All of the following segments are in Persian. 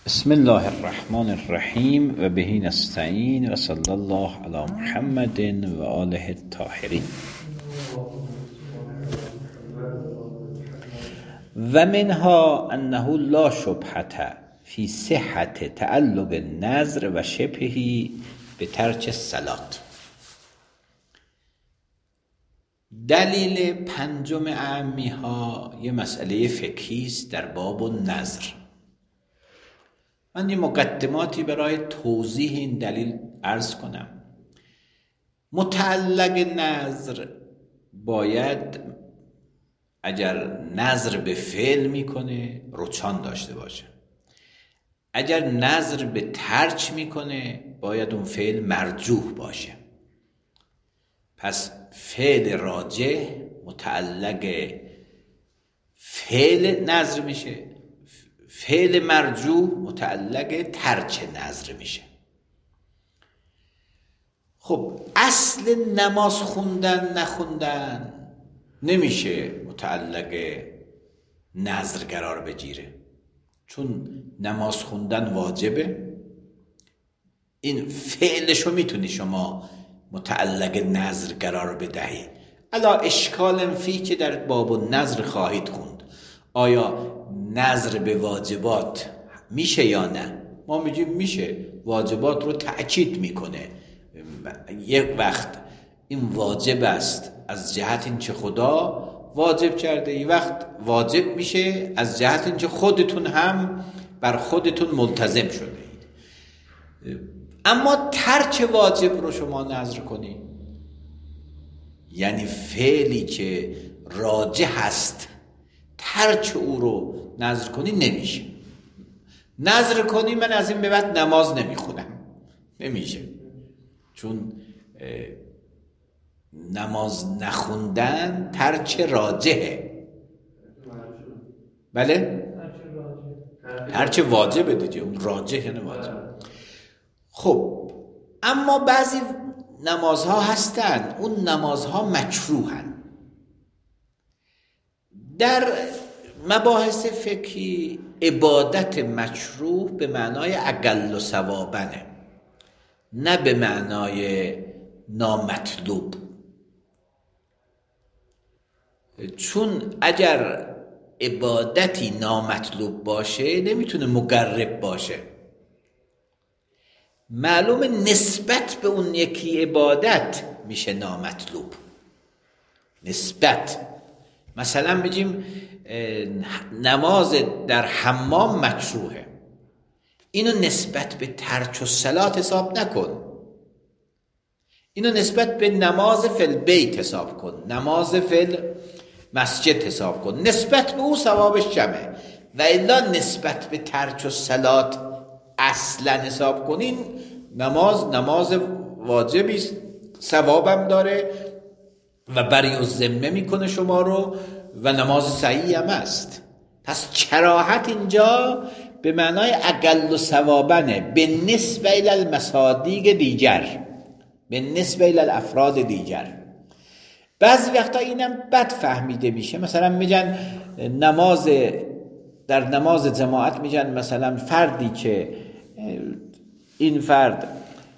بسم الله الرحمن الرحیم و بهی نستعین و صلی الله علی محمد و آله الطاهرین. و منها انه لا شبهة فی صحة تعلق النذر و شبهه به ترک الصلاة. دلیل پنجم اعمی ها یه مسئله فقهی است در باب النذر. من یه مقدماتی برای توضیح این دلیل عرض کنم. متعلق نذر باید اگر نذر به فعل میکنه رجحان داشته باشه، اگر نذر به ترک میکنه باید اون فعل مرجوح باشه. پس فعل راجح متعلق فعل نذر میشه، فعل مرجوح متعلق ترک نذر میشه. خب اصل نماز خوندن نخوندن نمیشه متعلق نذر قرار بگیره، چون نماز خوندن واجبه. این فعلشو میتونی شما متعلق نذر قرار بدهی. الا اشکال فی که در باب نذر خواهید خوند، آیا نذر به واجبات میشه یا نه؟ ما میگیم میشه، واجبات رو تأکید میکنه. یک وقت این واجب است از جهت اینکه خدا واجب کرده، یک وقت واجب میشه از جهت اینکه خودتون هم بر خودتون ملتزم شده اید. اما ترک واجب رو شما نذر کنید، یعنی فعلی که راجح است ترک او رو نذر کنی نمیشه. نذر کنی من از این به بعد نماز نمیخونم، نمیشه، چون نماز نخوندن ترک راجحه. بله؟ ترک واجبه دیگه، اون راجح یعنی واجب. خب اما بعضی نمازها هستن اون نمازها مکروهن. در مباحث فقهی عبادت مکروه به معنای اقل ثوابنه، نه به معنای نامطلوب. چون اگر عبادتی نامطلوب باشه نمیتونه مقرب باشه. معلومه نسبت به اون یکی عبادت میشه نامطلوب. نسبت، مثلا بگیم نماز در حمام مکروهه، اینو نسبت به ترک الصلاة حساب نکن، اینو نسبت به نماز فی البیت حساب کن، نماز فی مسجد حساب کن، نسبت به او ثوابش جمعه. و الا نسبت به ترک الصلاة اصلا حساب کنین، نماز واجبی است، ثوابم داره و بری الذمه میکنه شما رو و نماز صحیح هم است. پس کراهت اینجا به معنای اقل ثوابنه به نسبه الی المصادیق دیگر، به نسبه الی الافراد دیگر. بعضی وقتا اینم بد فهمیده میشه. مثلا میگن در نماز جماعت میگن مثلا فردی که این فرد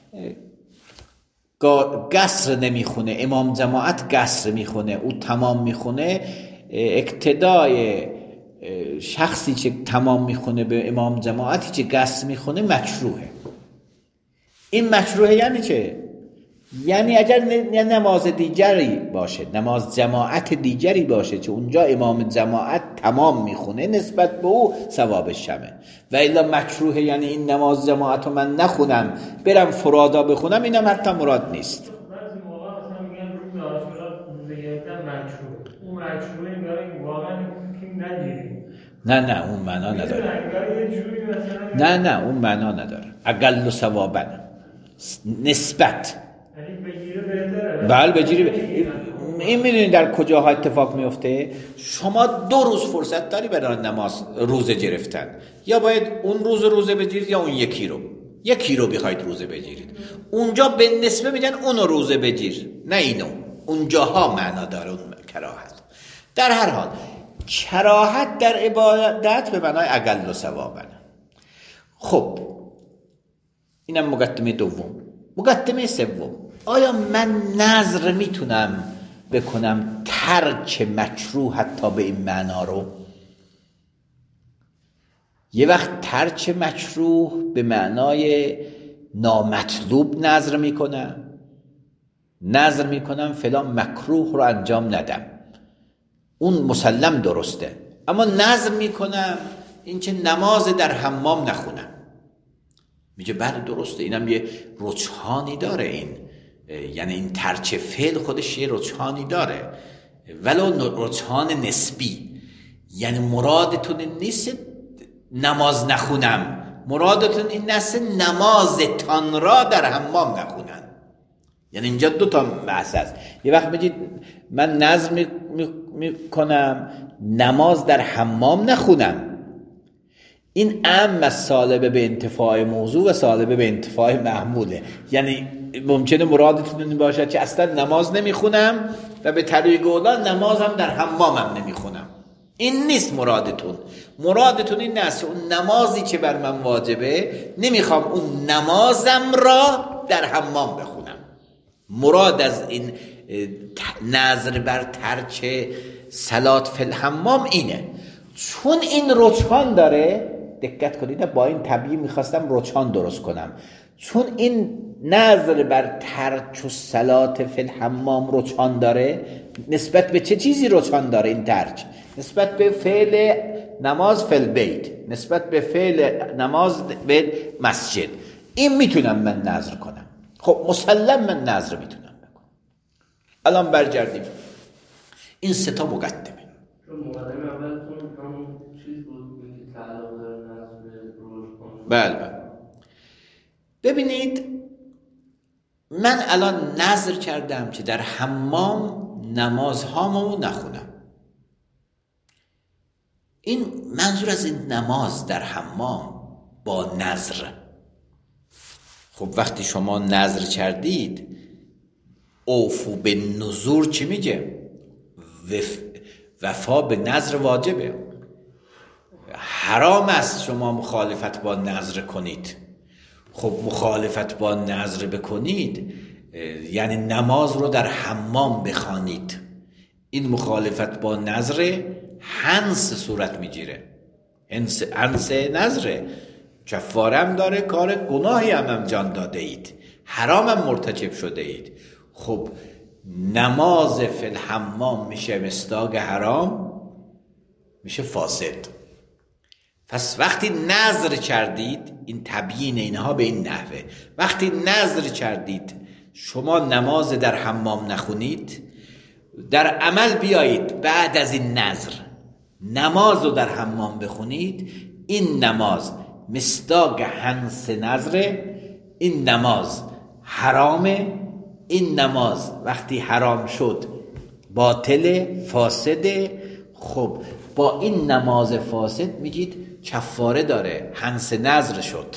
قصر نمیخونه، امام جماعت قصر میخونه، او تمام میخونه، اقتدای شخصی که تمام میخونه به امام جماعتی که قصر میخونه مکروهه. این مکروهه یعنی چه؟ یعنی اگر نماز دیگری باشه، نماز جماعت دیگری باشه که اونجا امام جماعت تمام میخونه، نسبت به او ثوابش شمه. و الا مکروه یعنی این نماز جماعت رو من نخونم برم فرادا بخونم، اینم حتی مراد نیست. بعضی موقع مثلا میگن روز عاشورا روز گرفتن مکروه، اون مکروه انگار واقعا که نگیریم. نه اون معنا نداره. نه اون معنا نداره. اقل ثوابن نسبت بله بگیری. این میدونی در کجاها اتفاق میفته؟ شما 2 روز فرصت داری برای نماز روزه گرفتن، یا باید اون روزه بگیرید یا اون یکی رو بخواید روزه بگیرید. اونجا به نسبه میگن اونو روزه بگیر، نه اینو. اونجاها معنا داره اون کراهت. در هر حال کراهت در عبادت به معنای اقل ثوابن. خب اینم مقدمه دوم. مقدمه سوم، آیا من نذر میتونم بکنم ترک مکروه حتی به این معنا رو؟ یه وقت ترک مکروه به معنای نامطلوب نذر میکنم فلان مکروه رو انجام ندم، اون مسلم درسته. اما نذر میکنم این که نماز در حمام نخونم. میگه بله درسته، اینم یه رجحانی داره، این یعنی این ترک فعل خودش یه رجحانی داره، ولو رجحان نسبی. یعنی مرادتون نیست نماز نخونم، مرادتون این نیست نمازتان را در حمام نخونن. یعنی اینجا دو تا بحث است. یه وقت بگید من نذر میکنم نماز در حمام نخونم، این اعم از سالبه به انتفاع موضوع و سالبه به انتفاع محموله. یعنی ممکنه مرادتون این باشد که اصلا نماز نمیخونم و به طریق اولا نمازم در حمامم نمیخونم. این نیست مرادتون این نیست اون نمازی که بر من واجبه نمیخوام اون نمازم را در حمام بخونم. مراد از این نظر بر ترک صلات فی الحمام اینه. چون این رجحان داره، دقت کنید با این تبیین میخواستم رجحان درست کنم، چون این نظر بر ترک و صلات فی الحمام رجحان داره، نسبت به چه چیزی رجحان داره این ترک؟ نسبت به فعل نماز فی البیت، نسبت به فعل نماز به مسجد. این میتونم من نظر کنم. خب مسلم من نظر میتونم بکنم. الان برگردیم این سه تا مقدمه. مقدمه اولتون همون چیز بود که تعلق داره نظر به روز. بله ببینید من الان نظر کردم که در حمام نمازهامو نخونم. این منظور از این نماز در حمام با نظر. خب وقتی شما نظر کردید اوفو به نذور چی میگه؟ وفا به نظر واجبه. حرام است شما مخالفت با نظر کنید. خب مخالفت با نظر بکنید یعنی نماز رو در حمام بخوانید. این مخالفت با نظر حنس صورت میگیره. حنس نظره، کفارم داره، کار گناهی هم انجام داده اید، حرام هم مرتکب شده اید. خب نماز فی الحمام میشه مصداق حرام، میشه فاسد. پس وقتی نظر کردید، این تبیین اینها به این نحوه، وقتی نظر کردید شما نماز در حمام نخونید، در عمل بیایید بعد از این نظر نماز رو در حمام بخونید، این نماز مصداق حنس نظره، این نماز حرامه، این نماز وقتی حرام شد باطل فاسده. خب با این نماز فاسد میگید کفاره داره، حنس نظر شد.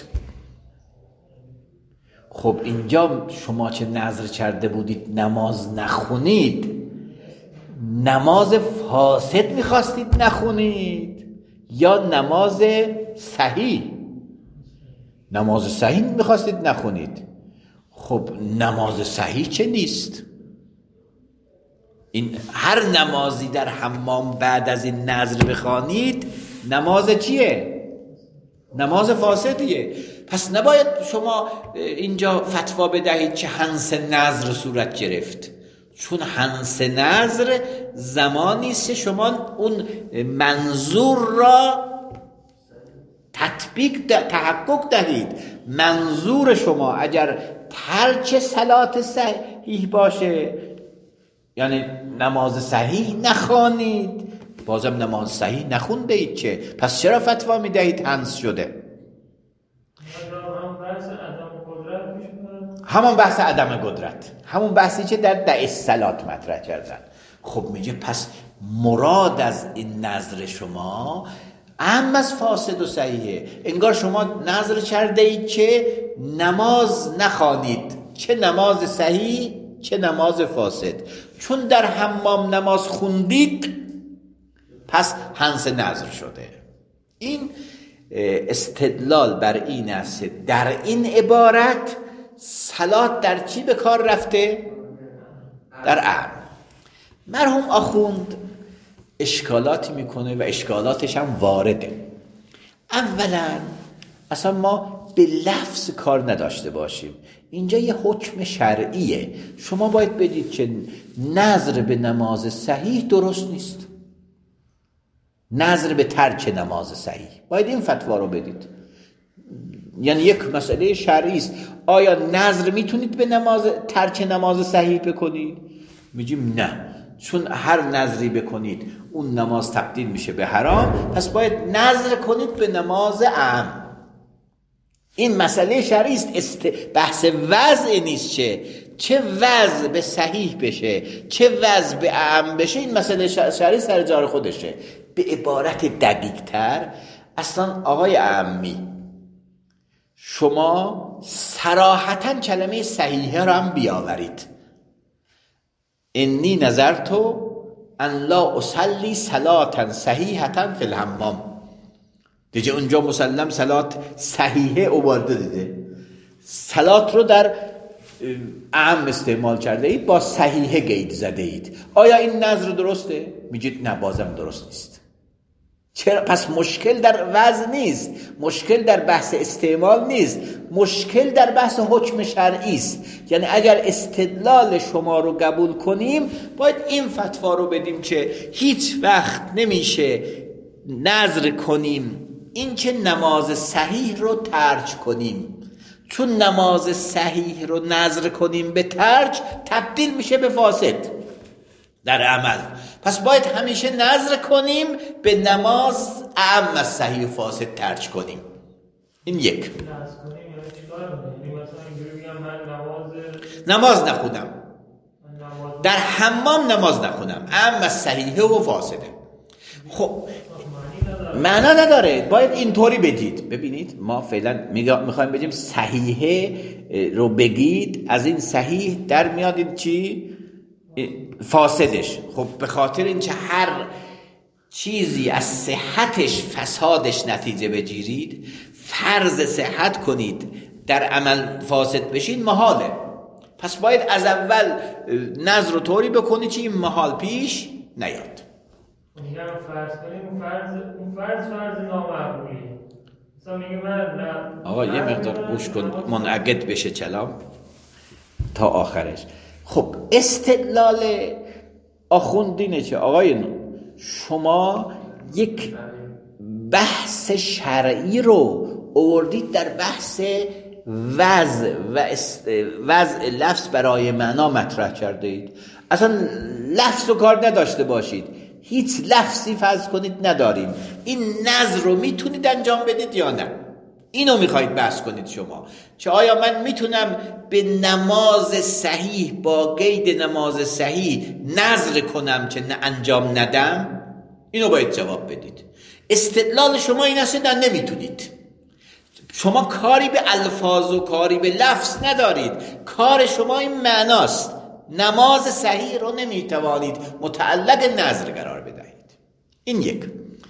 خب اینجا شما چه نظر کرده بودید نماز نخونید، نماز فاسد میخواستید نخونید یا نماز صحیح؟ نماز صحیح میخواستید نخونید. خب نماز صحیح چه نیست؟ این هر نمازی در حمام بعد از این نظر بخوانید نماز چیه؟ نماز فاسدیه. پس نباید شما اینجا فتوا بدهید که حنس نظر صورت گرفت، چون حنس نظر زمانی است شما اون منظور را تحقق دهید. منظور شما اگر ترک صلات صحیح باشه یعنی نماز صحیح نخوانید، بازم نماز صحیح نخونده اید که، پس چرا فتوا میدهید حنس شده؟ همون بحث عدم قدرت، همون بحثی که در دع الصلات مطرح کردن. خب میگه پس مراد از این نظر شما اهم از فاسد و صحیحه. انگار شما نظر کرده اید که نماز نخوانید، چه نماز صحیح چه نماز فاسد. چون در حمام نماز خوندید پس حنس نظر شده. این استدلال بر این است در این عبارت صلات در چی به کار رفته؟ در اعم. مرحوم آخوند اشکالاتی میکنه و اشکالاتش هم وارده. اولا اصلا ما به لفظ کار نداشته باشیم، اینجا یه حکم شرعیه. شما باید بدید که نظر به نماز صحیح درست نیست، نظر به ترک نماز صحیح، باید این فتوا رو بدید. یعنی یک مسئله شرعی است. آیا نظر میتونید به ترک نماز صحیح بکنید؟ میگیم نه، چون هر نظری بکنید اون نماز تبدیل میشه به حرام، پس باید نظر کنید به نماز اعم. این مسئله شرعی است. بحث وضع نیست. چه وضع به صحیح بشه، چه وضع به اعم بشه، این مسئله شرعی سر جای خودشه. به عبارت دقیق تر، اصلا آقای اعمی، شما صراحتاً کلمه صحیحه را هم بیاورید. انی نظرت ان لا اصلی صلاة صحیحة فی الحمام. دیگه اونجا مسلم صلات صحیحه آورده دیده، صلات رو در اعم استعمال کرده اید، با صحیحه قید زده اید. آیا این نظر درسته؟ میگید نه، بازم درست نیست. چرا؟ پس مشکل در وضع نیست، مشکل در بحث استعمال نیست، مشکل در بحث حکم شرعی است. یعنی اگر استدلال شما رو قبول کنیم، باید این فتوا رو بدیم که هیچ وقت نمیشه نظر کنیم این که نماز صحیح رو ترک کنیم، چون نماز صحیح رو نظر کنیم به ترک تبدیل میشه به فاسد در عمل. پس باید همیشه نظر کنیم به نماز اعم از صحیح و فاسد ترک کنیم. این یک. نماز نخونم، در حمام نماز نخونم، اعم از صحیحه و فاسده. خب معنا نداره، باید اینطوری بدید. ببینید ما فعلا میخوایم بگیم صحیحه رو بگید، از این صحیح در میاد این چی؟ فاسدش. خب به خاطر اینکه هر چیزی از صحتش فسادش نتیجه بگیرید، فرض صحت کنید در عمل فاسد بشین، محاله. پس باید از اول نظر رو طوری بکنید که این محال پیش نیاد. میگم فرض کنیم اون فرض نامعقولی. مثلا میگه من آقا یه مقدار گوش کن، منعقد بشه کلام تا آخرش. خب استدلال آخوندینه که آقایون شما یک بحث شرعی رو آوردید در بحث وضع لفظ برای معنا مطرح کرده اید. اصلا لفظ رو کار نداشته باشید، هیچ لفظی فرض کنید نداریم، این نظر رو میتونید انجام بدید یا نه؟ اینو میخواید بحث کنید شما، که آیا من میتونم به نماز صحیح با قید نماز صحیح نظر کنم که نه انجام ندم؟ اینو باید جواب بدید. استدلال شما این است نه، نمیتونید. شما کاری به الفاظ و کاری به لفظ ندارید، کار شما این معناست. نماز صحیح رو نمیتوانید متعلق نظر قرار بدهید. این یک.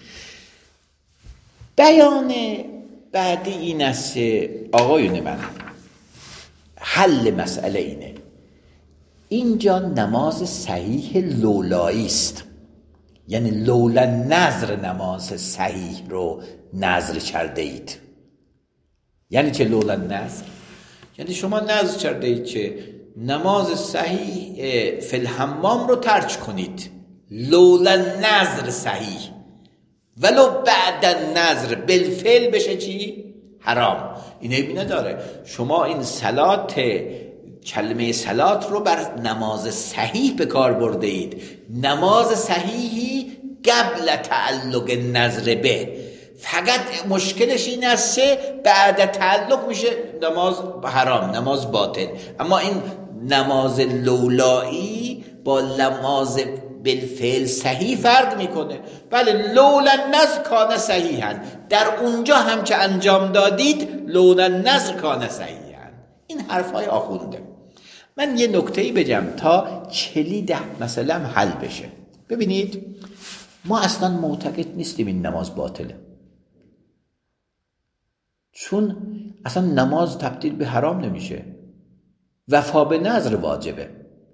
بیان بعدی این است آقایون من، حل مسئله اینه. اینجا نماز صحیح لولایی است، یعنی لولا نظر نماز صحیح رو نظر کرده اید. یعنی چه لولا نظر؟ یعنی شما نظر کرده اید که نماز صحیح فی الحمام رو ترک کنید، لولا نظر صحیح، ولو بعد نظر بالفعل بشه چی؟ حرام. این عیبی نداره. شما این صلات، کلمه صلات رو بر نماز صحیح به کار برده اید. نماز صحیحی قبل تعلق نظر به، فقط مشکلش این است که بعد تعلق میشه نماز حرام، نماز باطل. اما این نماز لولایی با نماز بالفعل صحیح فرق میکنه. بله لولا نظر کان صحیحا، در اونجا هم که انجام دادید لولا نظر کان صحیحا. این حرفای آخونده. من یه نکته‌ای بگم تا کلید مثلا حل بشه. ببینید ما اصلا معتقد نیستیم این نماز باطله. چون اصلا نماز تبدیل به حرام نمیشه. وفا به نذر واجبه.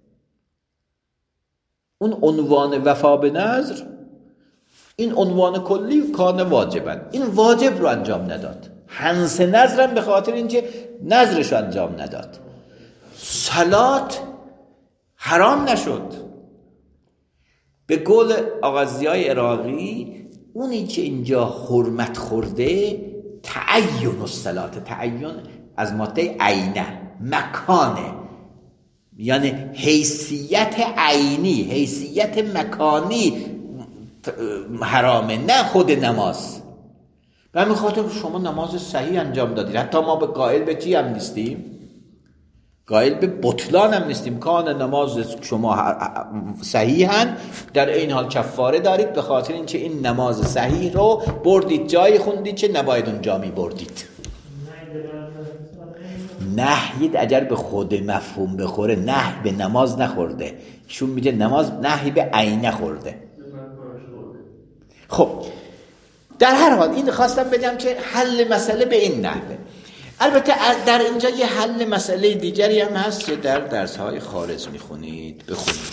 اون عنوان وفا به نذر، این عنوان کلی کان واجبن، این واجب رو انجام نداد. حنس نذرم به خاطر اینکه نذرش رو انجام نداد. صلات حرام نشد. به قول آقا ضیای عراقی، اونی که اینجا حرمت خورده تعین الصلات، تعین از ماده عینه، مکانه، یعنی حیثیت عینی، حیثیت مکانی حرامه، نه خود نماز. به همین خاطر شما نماز صحیح انجام دادید. حتی ما به قائل به چی هم نیستیم؟ قائل به بطلان هم نیستیم. کان نماز شما صحیحن، در این حال کفاره دارید به خاطر اینکه این نماز صحیح رو بردید جای خوندید که نباید اونجا می بردید. نهید اگر به خود مفهوم بخوره، نهی به نماز نخورده، شون میگه نماز نهی به عینه خورده. خب در هر حال این خواستم بگم که حل مسئله به این نحوه. البته در اینجا یه حل مسئله دیگری هم هست که در درس‌های خارج میخونید، بخونید.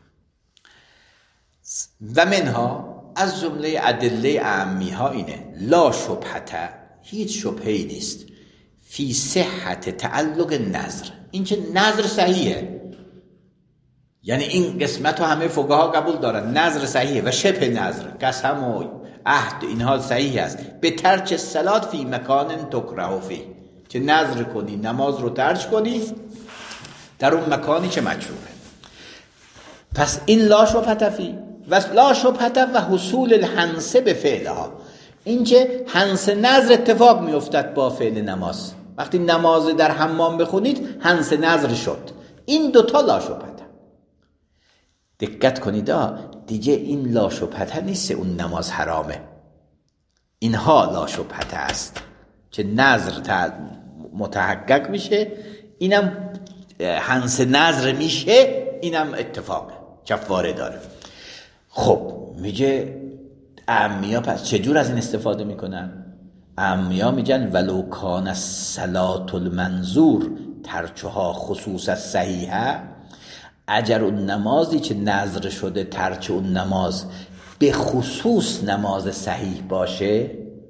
و منها، از جمله ادله اعمی ها اینه: لا شبهه، هیچ شبهه‌ای نیست فی صحت تعلق نذر، این که نذر صحیحه، یعنی این قسمت رو همه فقها قبول دارن، نذر صحیحه و شبه نذر، قسم و عهد اینها صحیح است. به ترک صلات فی مکان تکره فی، که نذر کنی نماز رو ترک کنی در اون مکانی که مکروهه. پس این لا شبهه فی و لا شبهه و حصول الحنس به فعلها، این که حنس نذر اتفاق میافتد با فعل نماز. وقتی نماز در حمام بخونید حنس نذر شد. این دوتا لا شبهه. دقت کنید دیگه این لا شبهه نیست اون نماز حرامه، اینها لا شبهه است که نذر متحقق میشه، اینم حنس نذر میشه، اینم اتفاقه، کفاره داره. خب میگه اعمیا پس چجور از این استفاده میکنن؟ اعمیا میگن ولو کان الصلاة المنظور ترکها خصوص صحیحه، اگر اون نمازی که نذر شده ترک اون نماز به خصوص نماز صحیح باشه،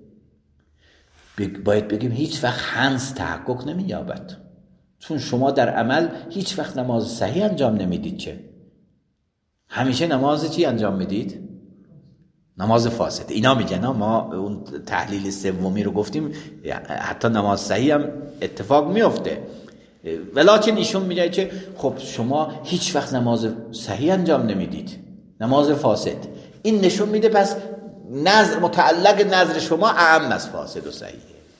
باید بگیم هیچ وقت حنس تحقق نمییابد، چون شما در عمل هیچ وقت نماز صحیح انجام نمیدید، چه همیشه نماز چی انجام میدید؟ نماز فاسد. اینا میگن ما اون تحلیل سومی رو گفتیم، حتی نماز صحیح هم اتفاق میفته، ولیکن ایشون میگه که خب شما هیچ وقت نماز صحیح انجام نمیدید، نماز فاسد. این نشون میده پس نظر متعلق نظر شما اعم از فاسد و صحیح.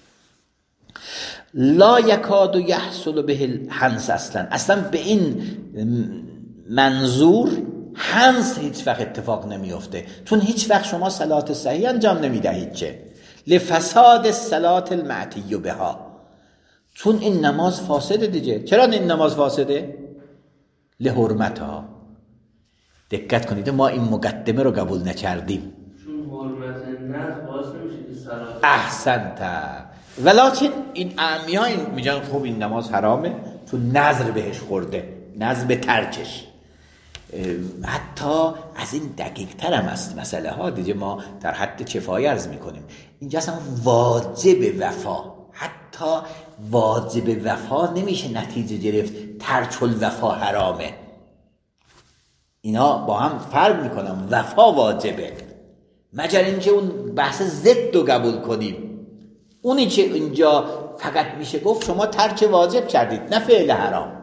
لا یکاد یحصل به الحنس، اصلا به این منظور حنس هیچ وقت اتفاق نمیفته، چون هیچ وقت شما صلات صحیح انجام نمیدهید، چه لفساد الصلات المعتی بها، چون این نماز فاسده دیگه. چرا این نماز فاسده؟ لحرمتها. دقت کنید ما این مقدمه رو قبول نکردیم، چون حرمت نذر باعث نمیشه که صلات احسنت. ولیکن این اعمیان میگن خب این نماز حرامه چون نذر بهش خورده، نذر به ترکش. حتی از این دقیق تر هم است مسئله ها دیگه، ما در حد کفایه عرض میکنیم. اینجا اصلا واجب وفا، حتی واجب وفا نمیشه نتیجه گرفت ترک الوفا حرامه، اینا با هم فرق میکنن. وفا واجبه، مگر اینکه اون بحث ضد رو قبول کنیم. اونی که اینجا فقط میشه گفت شما ترک واجب کردید، نه فعل حرام.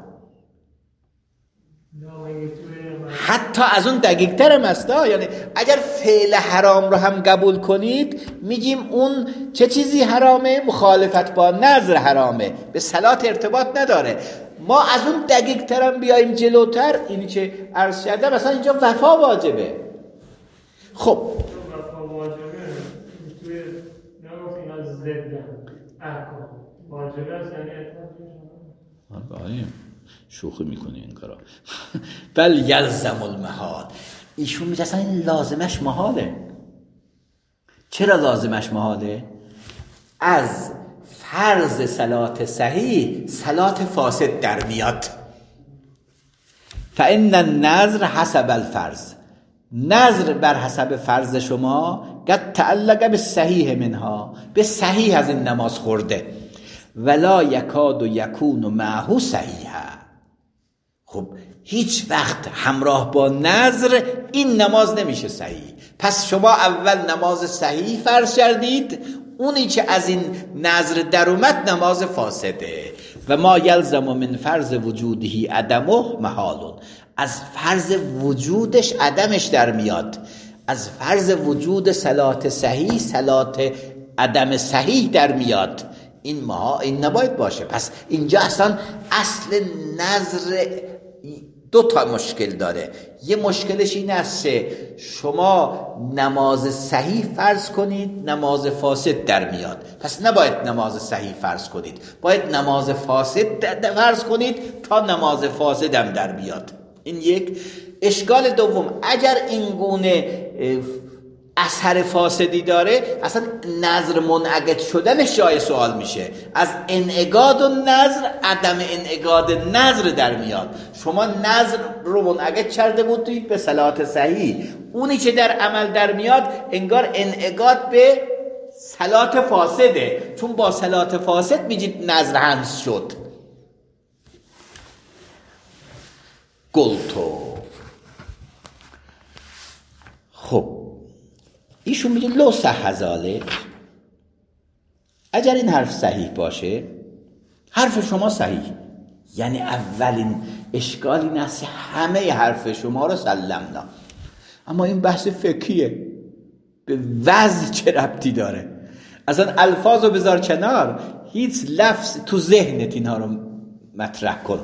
حتی از اون دقیق تر مستا، یعنی اگر فعل حرام رو هم قبول کنید میگیم اون چه چیزی حرامه؟ مخالفت با نذر حرامه، به صلات ارتباط نداره. ما از اون دقیق تر هم بیاییم جلوتر، اینی که عرض کردم مثلا اینجا وفا واجبه. خب وفا واجبه توی نگفت اینا ضد احکام واجبه است، یعنی اطلاع شوخی میکنی این کارا. بل یلزم المحال، ایشون میگه اصلا این لازمش محاله. چرا لازمش محاله؟ از فرض صلات صحیح صلات فاسد در میاد. فان النذر حسب الفرض، نذر بر حسب فرض شما قد تعلق بالصحیح منها، به صحیح از این نماز خورده. ولا یکاد یکون معه صحیحا. خب هیچ وقت همراه با نذر این نماز نمیشه صحیح. پس شما اول نماز صحیح فرض کردید، اونی که از این نذر در اومد نماز فاسده. و ما یلزم من فرض وجودهی عدمه محال، از فرض وجودش عدمش در میاد. از فرض وجود صلات صحیح صلات عدم صحیح در میاد. این نباید باشه. پس اینجا اصلا اصل نذر دو تا مشکل داره. یه مشکلش این است که شما نماز صحیح فرض کنید، نماز فاسد در میاد. پس نباید نماز صحیح فرض کنید، باید نماز فاسد فرض کنید تا نماز فاسد هم در بیاد. این یک. اشکال دوم، اگر این گونه اثر فاسدی داره، اصلا نذر منعقد شدنش جای سوال میشه. از انعقاد و نذر عدم انعقاد نذر در میاد. شما نذر رو منعقد کرده بودید به صلات صحیح، اونی که در عمل در میاد انگار انعقاد به صلات فاسده، چون با صلات فاسد میگید نذر حنس شد. گلتو. خب ایشون میگه لو صح ذالک، اگر این حرف صحیح باشه، حرف شما صحیح، یعنی اولین اشکال این است همه حرف شما رو سلمنا. اما این بحث فقهیه، به وضع چه ربطی داره؟ اصلا الفاظ رو بذار کنار، هیچ لفظ تو ذهنت اینها رو مطرح کن.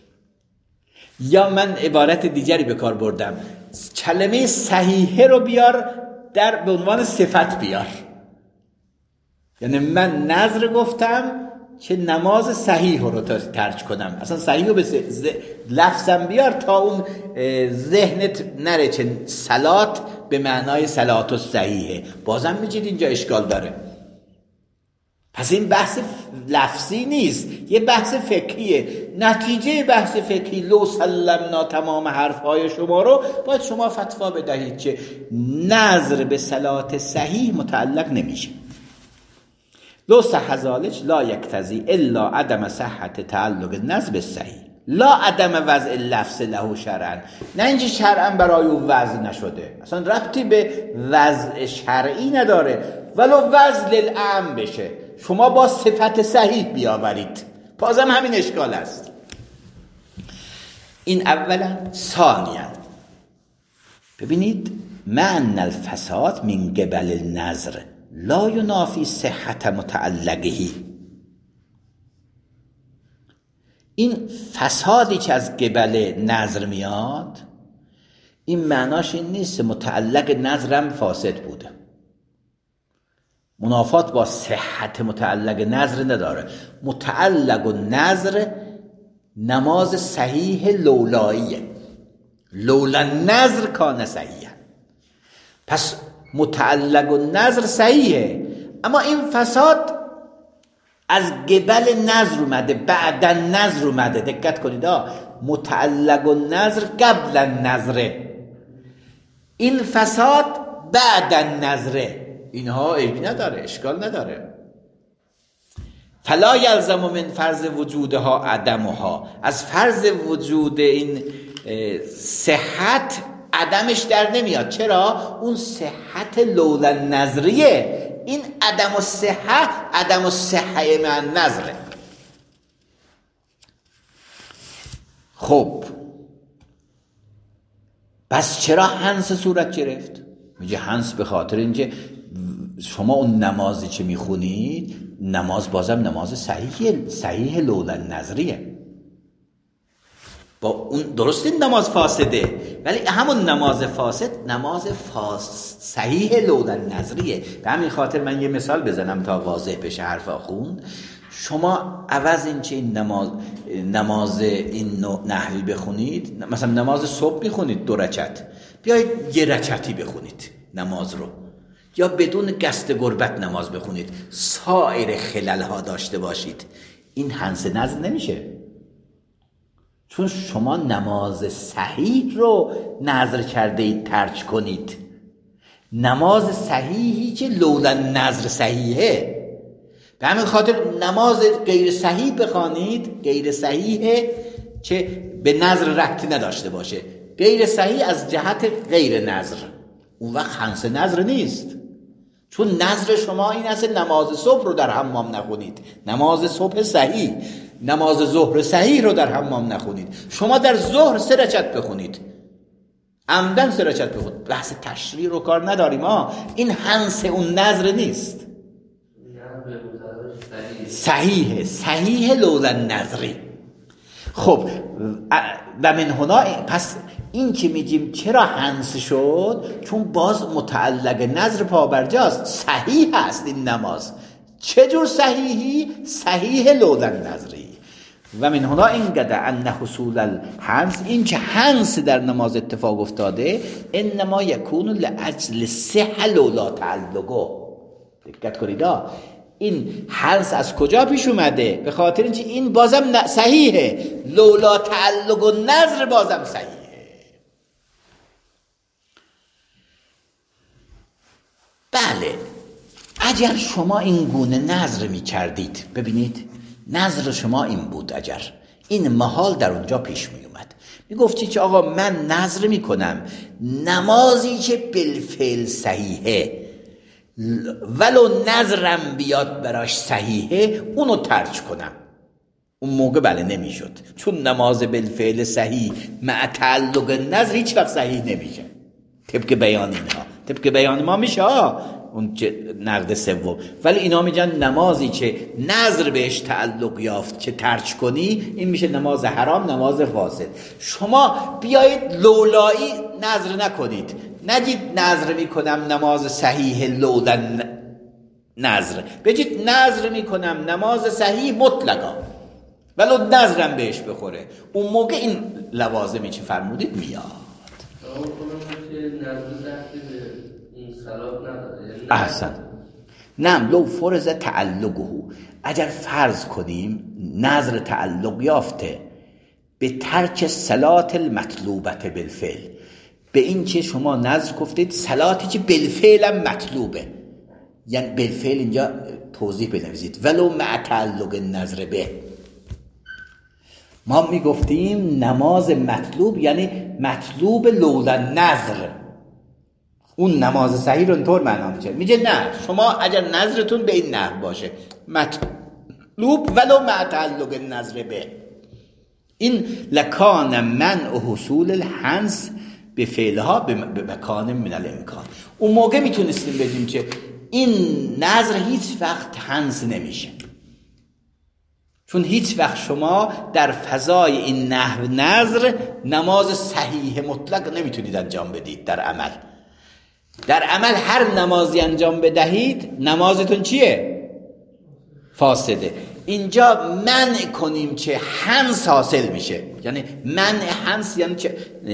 یا من عبارت دیگری به کار بردم، کلمه صحیحه رو بیار به عنوان صفت بیار. یعنی من نذر گفتم که نماز صحیح رو ترک کنم، اصلا صحیح رو به لفظم بیار تا اون ذهنت نره که صلات به معنای صلات صحیحه. بازم میگید اینجا اشکال داره. پس این بحث لفظی نیست، یه بحث فقهیه. نتیجه بحث فقهی لو سلمنا تمام حرفهای شما رو باید شما فتوا بدهید که نظر به صلات صحیح متعلق نمیشه. لو صح ذالک لا یقتضی الا عدم صحت تعلق نظر به صحیح لا عدم وضع لفظ له شرعا. نه اینجا شرعا برای او وضع نشده، اصلا ربطی به وضع شرعی نداره. ولو وضع للعام بشه، شما با صفت صحیح بیاورید، بازم همین اشکال است. این اولا. ثانیا ببینید، معنی الفساد من قبل النظر لا ینافی صحت متعلقه. این فسادی که از قبل نظر میاد، این معناش این نیست متعلق نظرم فاسد بوده، منافات با صحت متعلق نظر نداره. متعلق و نظر نماز صحیح لولاییه، لولا نظر کان صحیح. پس متعلق و نظر صحیحه، اما این فساد از قبل نظر اومده، بعد نظر اومده. دقت کنید، متعلق و نظر قبل نظره، این فساد بعد نظره. اینها عیبی نداره، اشکال نداره. فلا یلزم من فرض وجودها عدمها، از فرض وجود این صحت عدمش در نمیاد. چرا؟ اون صحت لولا نظریه، این عدم الصحه، عدم الصحه مع نظره. خب بس چرا حنس صورت گرفت؟ میگه حنس به خاطر اینکه شما اون نمازی که میخونید، نماز بازم نماز صحیح لولا نظریه. با اون درست این نماز فاسده، ولی همون نماز فاسد نماز صحیح لولا نظریه. به همین خاطر من یه مثال بزنم تا واضح بشه حرف آخوند. شما عوض این که این نماز این نحوی بخونید، مثلا نماز صبح بخونید 2 رکعت، بیایید 1 رکعتی بخونید نماز رو. یا بدون قصد قربت نماز بخونید، سایر خلل ها داشته باشید، این حنس نظر نمیشه. چون شما نماز صحیح رو نظر کرده اید ترک کنید. نماز صحیحی که لولا نظر صحیحه. به همین خاطر نماز غیر صحیح بخوانید، غیر صحیحه که به نظر ربطی نداشته باشه، غیر صحیح از جهت غیر نظر، اون وقت حنس نظر نیست. چون نظر شما این است نماز صبح رو در حمام نخونید، نماز صبح صحیح، نماز ظهر صحیح رو در حمام نخونید. شما در ظهر 3 رکعت بخونید، عمدن 3 رکعت بخونید، بحث تشریع رو کار نداریم. این حنس اون نظر نیست، صحیح لولا نظری. خب و من هنا پس این که میگیم چرا حنس شد، چون باز متعلق نظر پابرجاست. صحیح هست این نماز. چجور صحیحی؟ صحیح لولا نظری. و من هنا اینقدر ان حصول الحنس، این که حنس در نماز اتفاق افتاده، انما یکون لاجل صحه لولا تعلقه. دقت کنید، این حنس از کجا پیش اومده؟ به خاطر اینکه این بازم صحیحه، لولا تعلق و نظر بازم صحیحه. بله، اگر شما این گونه نظر می کردید، ببینید نظر شما این بود، اگر این محال در اونجا پیش می اومد، می گفتی که آقا من نظر می کنم نمازی که بالفعل صحیحه ولو نظرم بیاد براش صحیحه اونو ترک کنم. اون موقع بله نمیشد، چون نماز بالفعل صحیح مع تعلق نظر هیچ وقت صحیح نمیشه طبق بیان اینها. طبق بیان ما میشه اون نقد سوم، ولی اینا میگن نمازی که نظر بهش تعلق یافت که ترک کنی این میشه نماز حرام، نماز فاسد. شما بیایید لولایی نظر نکنید، نگید نظر میکنم نماز صحیح لولا نظر، بگید نظر میکنم نماز صحیح مطلقا ولو نظرم بهش بخوره. اون موقع این لوازمی که فرمودید میاد. احسن. نعم لو فرض تعلقه، اگر فرض کنیم نظر تعلق یافته به ترک صلات المطلوبت بالفعل، به این که شما نظر گفتید صلاتی که بالفعل هم مطلوبه، یعنی بالفعل اینجا توضیح بنویسید ولو مع تعلق نظر به. ما میگفتیم نماز مطلوب یعنی مطلوب لولا نظر، اون نماز صحیح رو اینطور معنا میشه. میگه نه، شما اگر نظرتون به این نحو باشه مطلوب ولو مع تعلق نظر به، این لکان منع حصول الحنس به فعلها به مکان من الامکان. اون موقع میتونستیم بگیم که این نظر هیچ وقت حنس نمیشه، چون هیچ وقت شما در فضای این نحو نظر نماز صحیح مطلق نمیتونید انجام بدید. در عمل هر نمازی انجام بدهید نمازتون چیه؟ فاسده. اینجا منع کنیم که حنس حاصل میشه، یعنی منع حنس یعنی که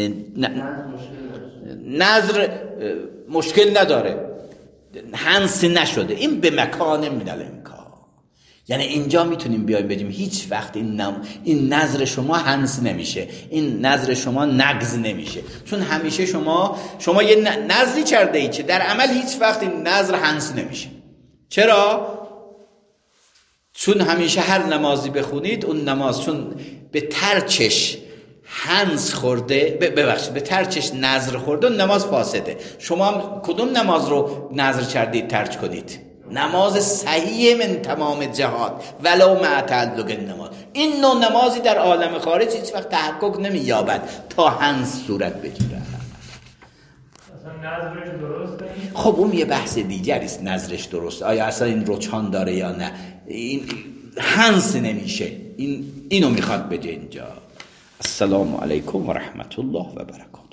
نظر مشکل نداره، حنس نشده، این به مکان من الامکان. یعنی اینجا میتونیم بیایم بگیم هیچ وقت این نظر شما حنس نمیشه، این نظر شما نقض نمیشه، چون همیشه شما یه نظری کرده اید که در عمل هیچ وقت این نظر حنس نمیشه. چرا؟ چون همیشه هر نمازی بخونید اون نماز چون به ترکش حنس خورده، ببخشید به ترکش نظر خورده، اون نماز فاسده. شما کدوم نماز رو نظر کردید ترک کنید؟ نماز صحیح من تمام جهات ولو مع تعلق نماز. این نوع نمازی در عالم خارج هیچ وقت تحقق نمی‌یابد تا حنس صورت بگیره. نظرش درسته؟ خب اون یه بحث دیگری است، نظرش درسته، آیا اصلا این رجحان داره یا نه، این حنس نمیشه، اینو میخواد بگه اینجا. السلام علیکم و رحمت الله و برکاته.